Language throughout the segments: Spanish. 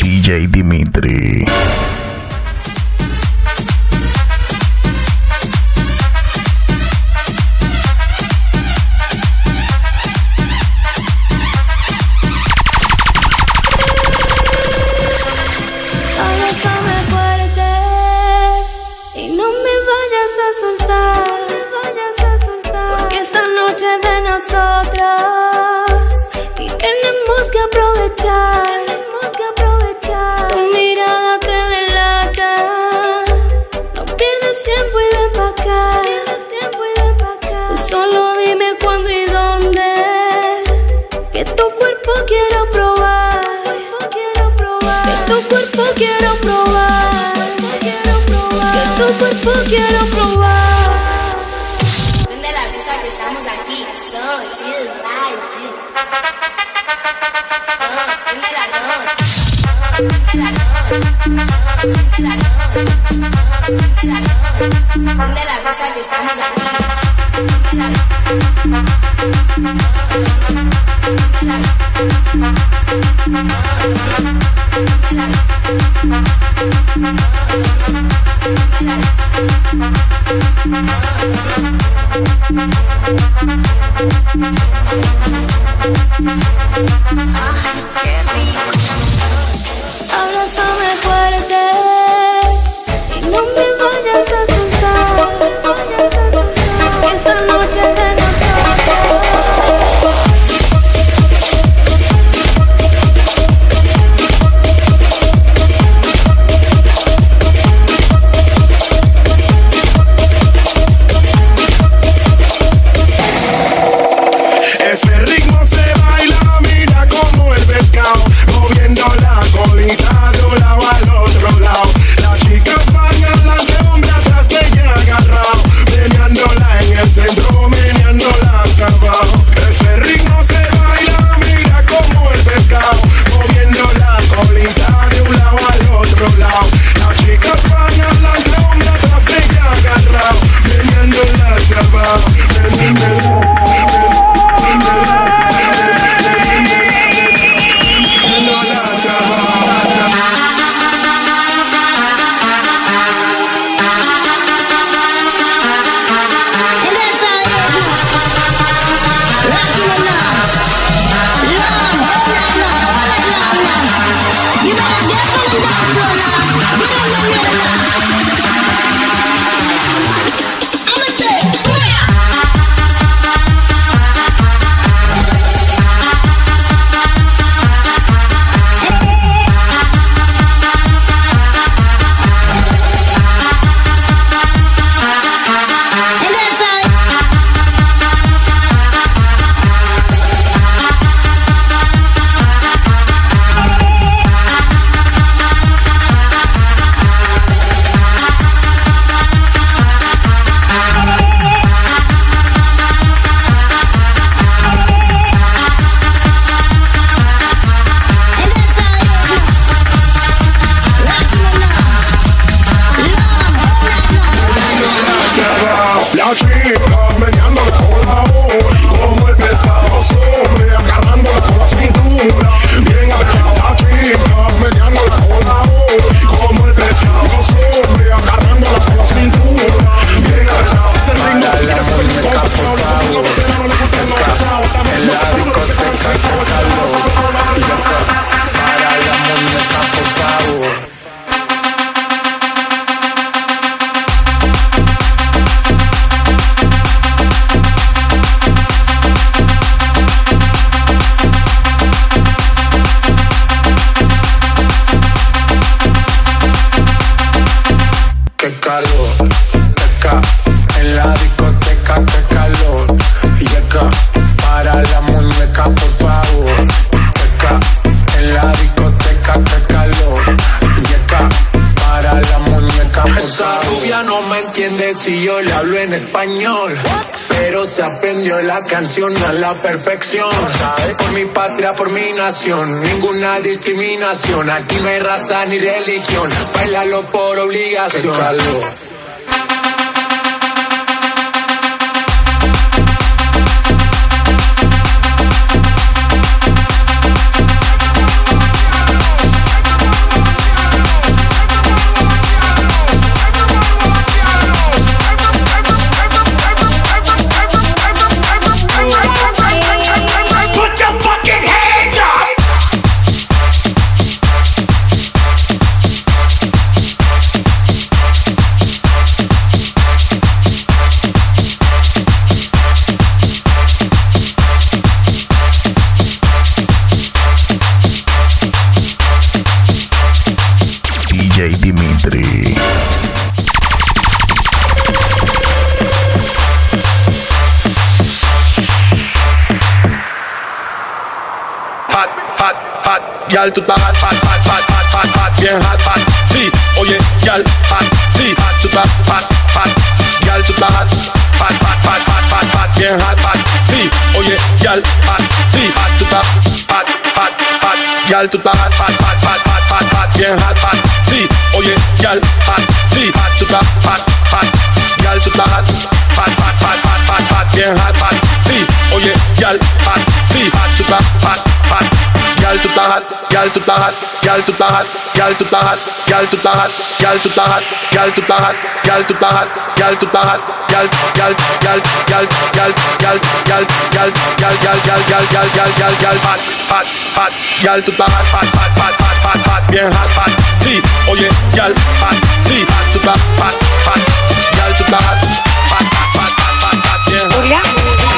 DJ Dimitri. Quiero probar. Prende la brisa que estamos aquí. So chill, like you. Prende la brisa que estamos aquí. Abrázame fuerte y no me vayas a soltar. Esa noche de Si yo le hablo en español, pero se aprendió la canción a la perfección. Por mi patria, por mi nación, ninguna discriminación. Aquí no hay raza ni religión, bailalo por obligación. Qué calor. DJ Dimitri. Yal, tú estás hot, bien hot, sí, oye, yal, sí, tú estás hot, yal, tú estás hot, bien hot, sí, oye, yal, sí, tú estás hot, yal, tú estás hot, bien hot, sí, oye, yal, sí, tú estás hot, yal, tú estás hot, bien hot, sí, oye, yal, sí, tú estás hot. Yal, tú estás hot, yal, tú estás hot, yal, tú estás hot, yal, tú estás hot, yal, tú estás hot, yal, tú estás hot, yal, tú estás hot, yal, tú estás hot, yal, tú estás hot, yal, hot, yal, tú estás hot, bien hot, sí, oye, yal, sí, tú estás hot, yal, tú estás hot, bien hot.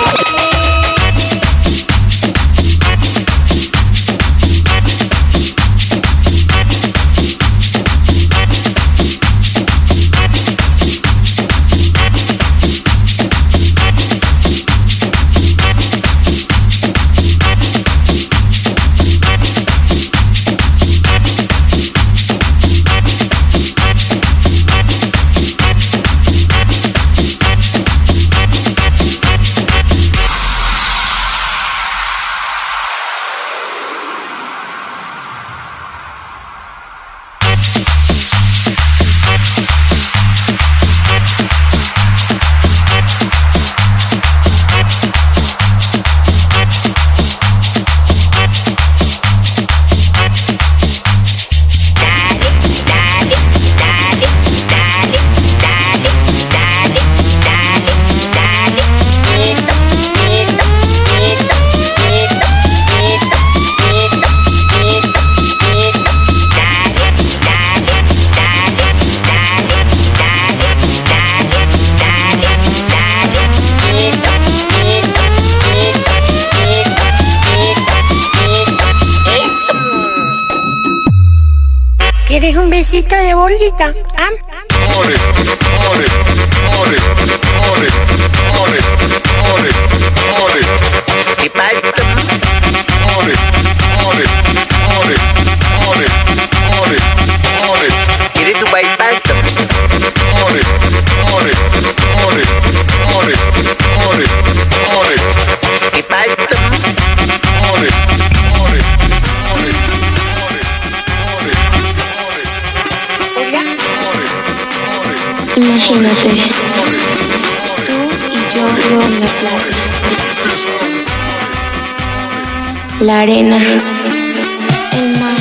¿Quieres un besito de bolita? ¿Ah? ¿Qué pasa? ¿Quieres tu bypass? ¿Qué pasa? Imagínate, tú y yo en la playa, la arena, el mar,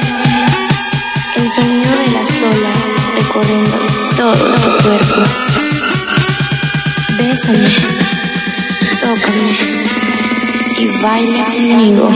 el sonido de las olas recorriendo todo tu cuerpo. Bésame, tócame y baila conmigo.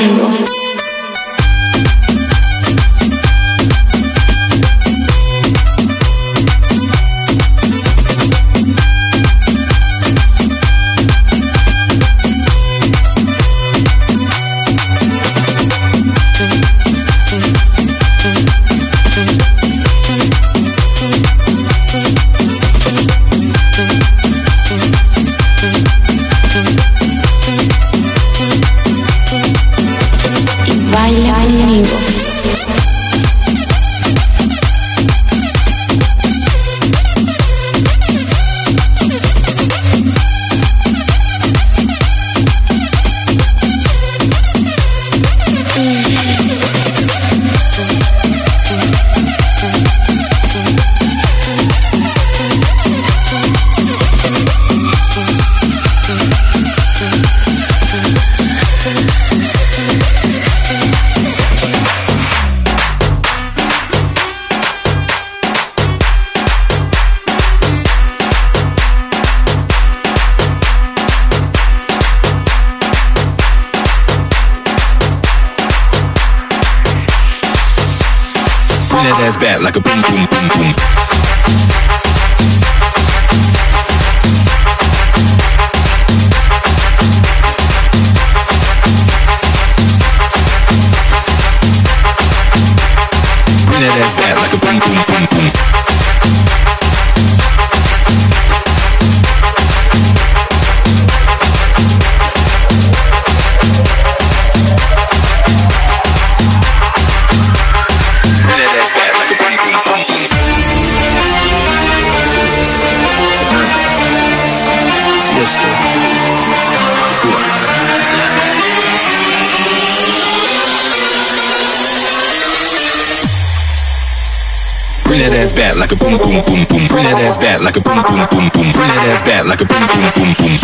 Baila conmigo. Bring that ass back like a boom, boom, boom, boom. Bring Bring that ass back like a boom, boom, boom, boom. Bring that ass back like a boom, boom, boom, boom. Fiesta. Bring that ass back like a boom, boom, boom, boom. Bring that ass back like a boom, boom, boom, boom. Bring that ass back like a boom, boom, boom, boom.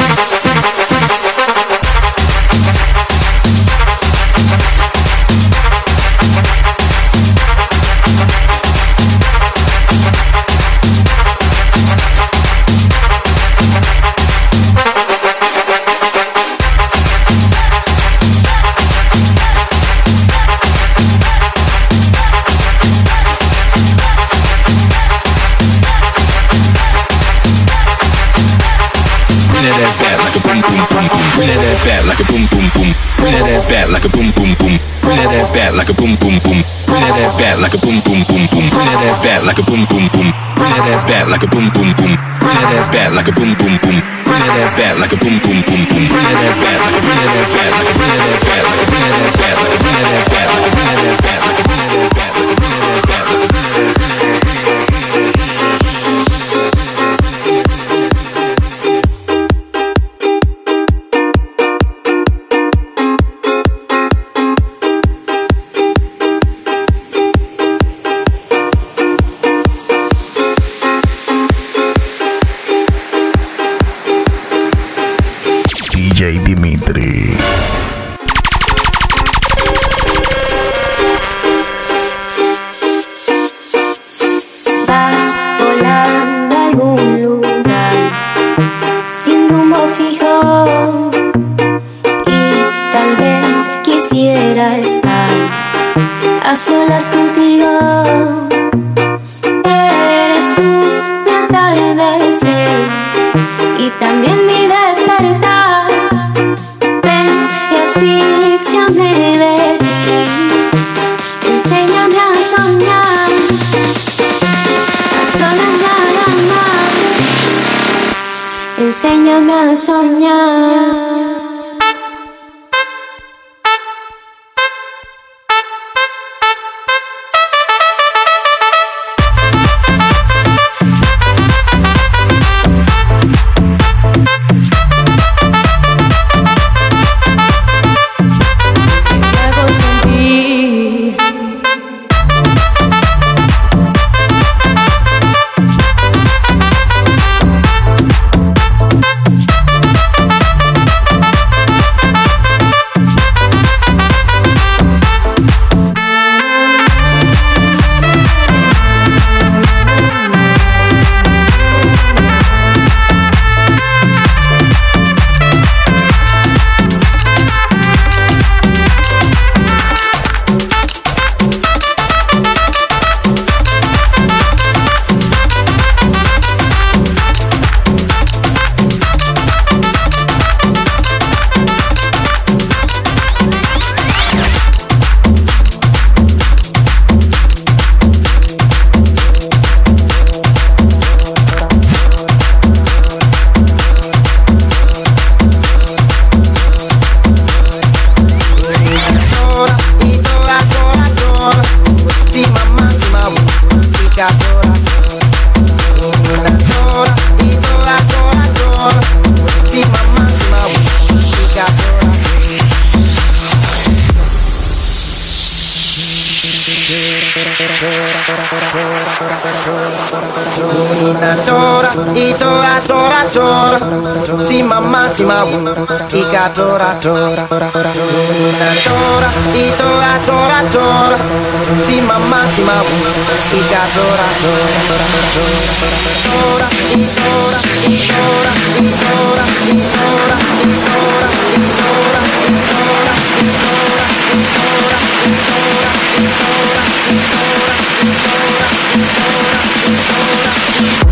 Bring that ass back like a boom, boom, boom, boom. Bring that ass back like a boom, boom, boom. Bring that ass back like a boom, boom, boom. Bring that ass back like a boom, boom, boom. Bring that ass back like a boom, boom, boom, boom. Bring that ass back like a boom, boom, boom. Bring that ass back like a boom, boom, boom. Bring that ass back like a boom, boom, boom. Bring that ass back like a boom, boom, boom, boom. Bring that ass back like a bring that ass back like a bring that ass back like a bring that ass back like a bring that ass back like a bring that ass back like a bring that ass back like a bring that ass back like a bring that ass back. DJ Dimitri. Vas volando a algún lugar sin rumbo fijo y tal vez quisiera estar a solas contigo. Eres tú mi atardecer y también mi despertar. Ven y asfixiame de ti, enséñame a soñar, a soñar, enséñame a soñar. Y tora, tora, tora. Si mamá, si mamá. Y ca tora, tora. Tora, y tora, tora, tora. Si mamá, si mamá. Y ca tora, tora. Tora, y tora, y tora, y tora, y tora, y tora, y tora, y tora, y tora, y tora, y tora, y tora, y tora, y tora, y tora, y tora.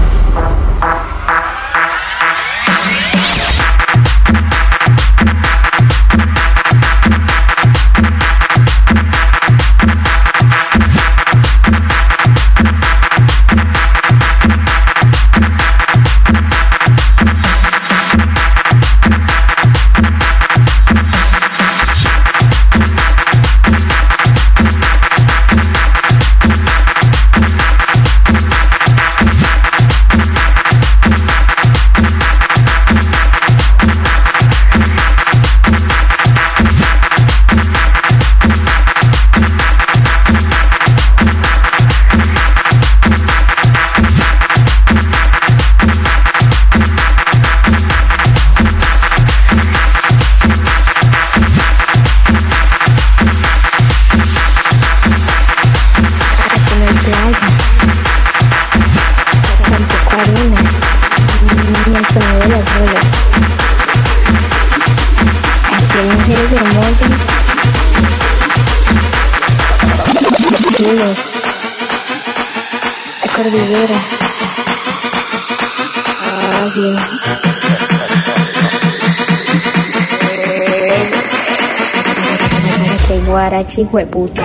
ríos, hay cordillera. Así es. Que guarachi hueputa.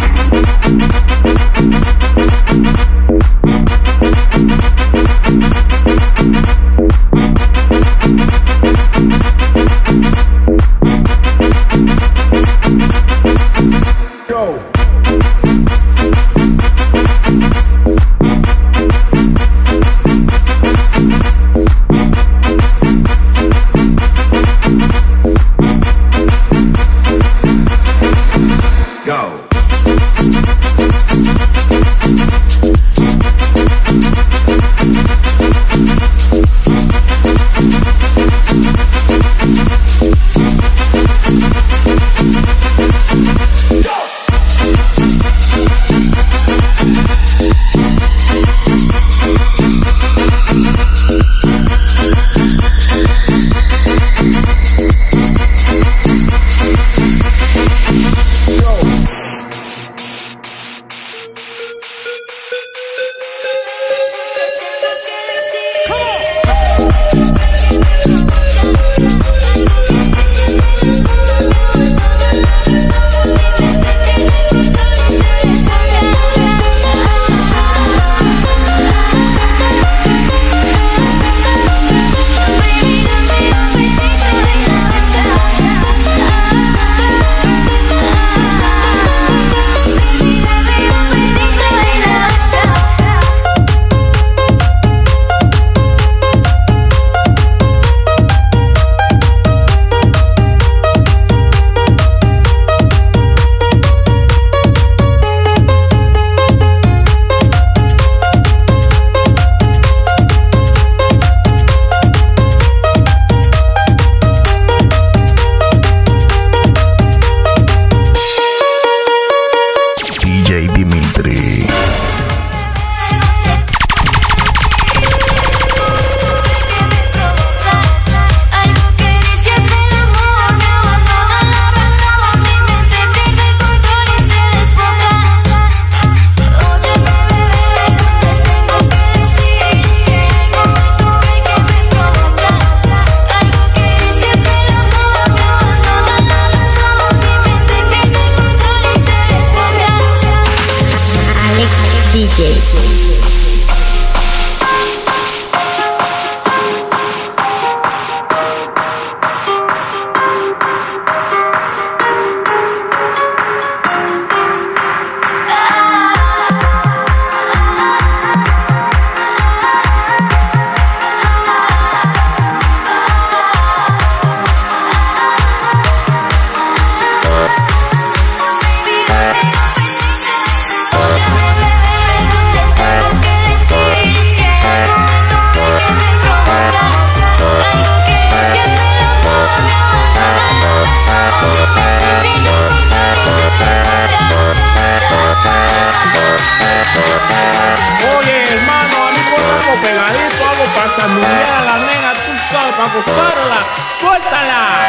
para gozarla. ¡Suéltala!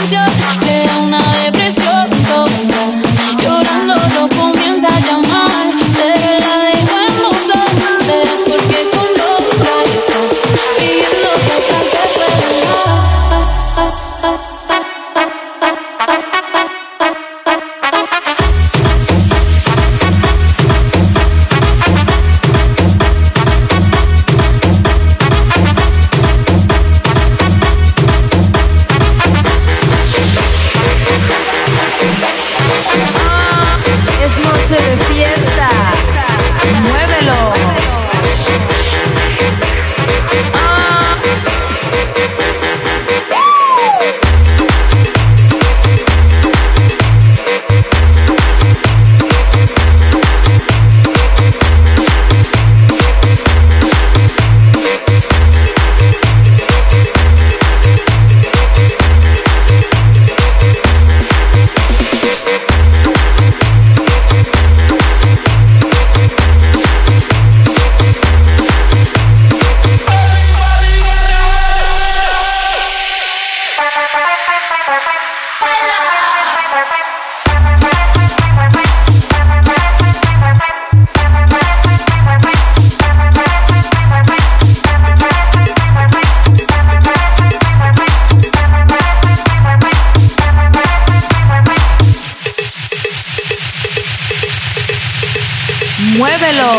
presión, crea una depresión tonta. Llorando no comienza a llamar, pero la dejo en buzón. Será porque con otra está pidiendo que otra se Es noche de fiesta, muévelo. Muévelo.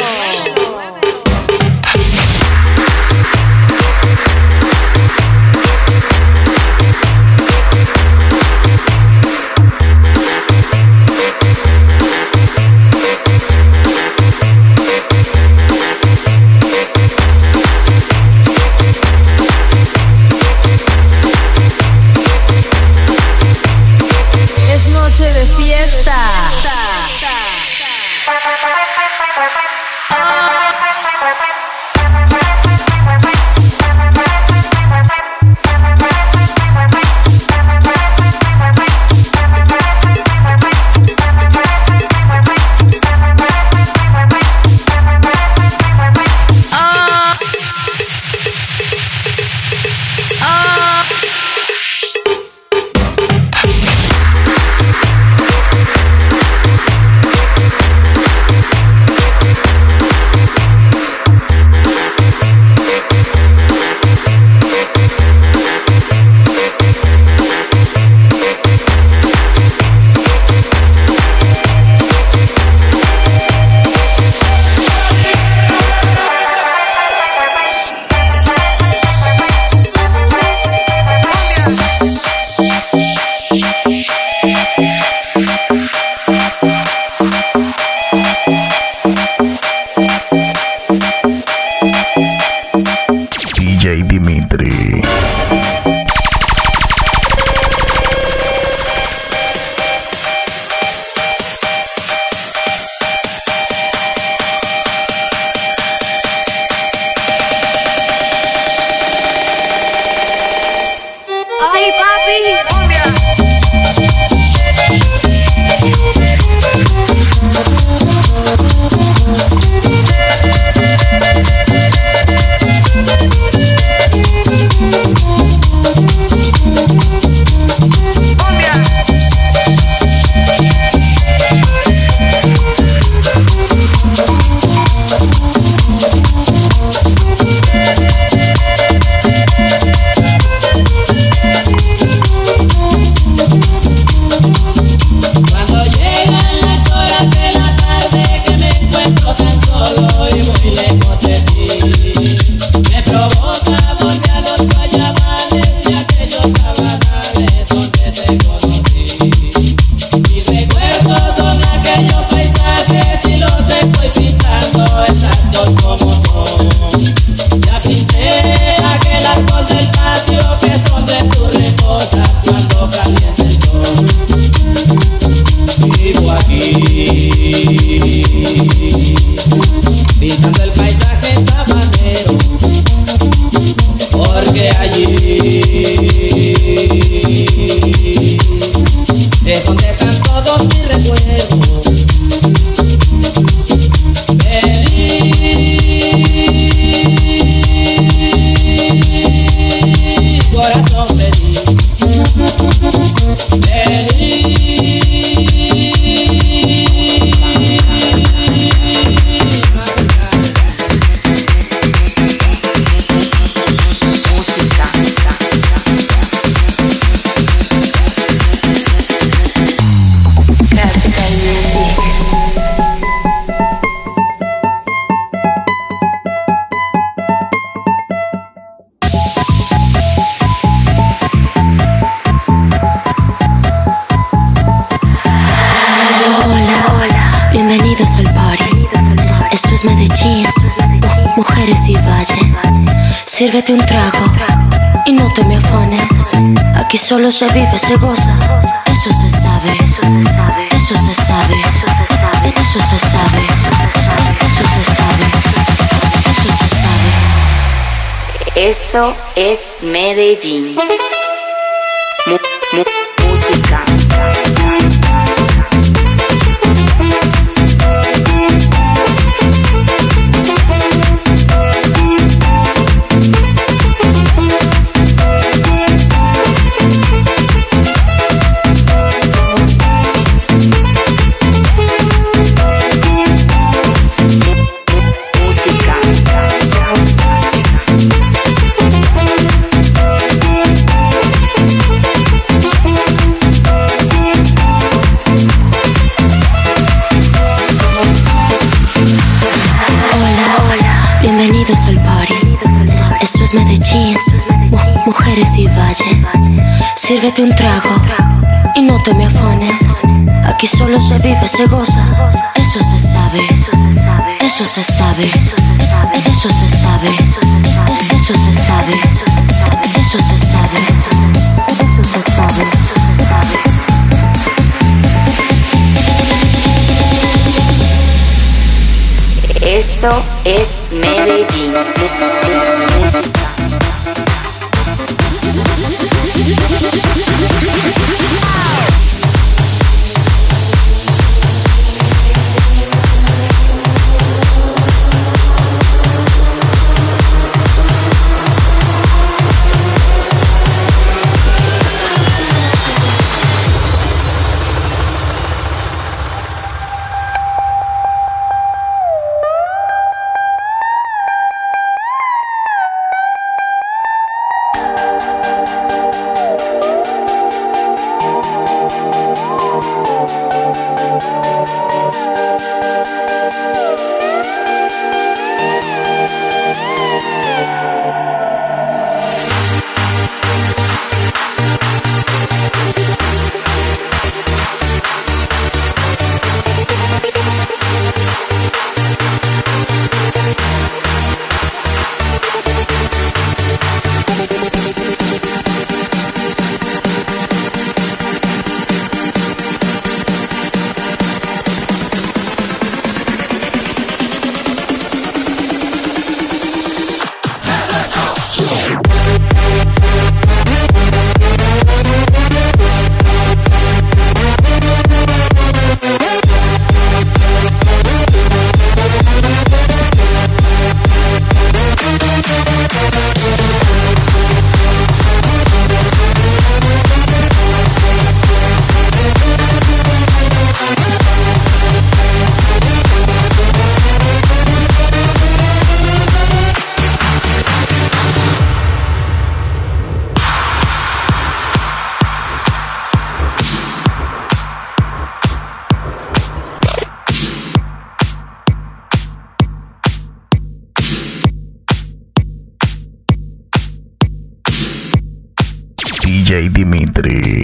Es noche de fiesta. Sírvete un trago y no te me afanes. Aquí solo se vive, se goza. Eso se sabe. Eso se sabe. Eso se sabe. Eso se sabe. Eso se sabe. Eso es Medellín. Música. Medellín, mujeres y valle. Sírvete un trago y no te me afanes. Aquí solo se vive, se goza. Eso se sabe. Eso se sabe. Eso se sabe. Eso se sabe. Eso se sabe. Eso se sabe. Eso es Medellín. Música. DJ Dimitri.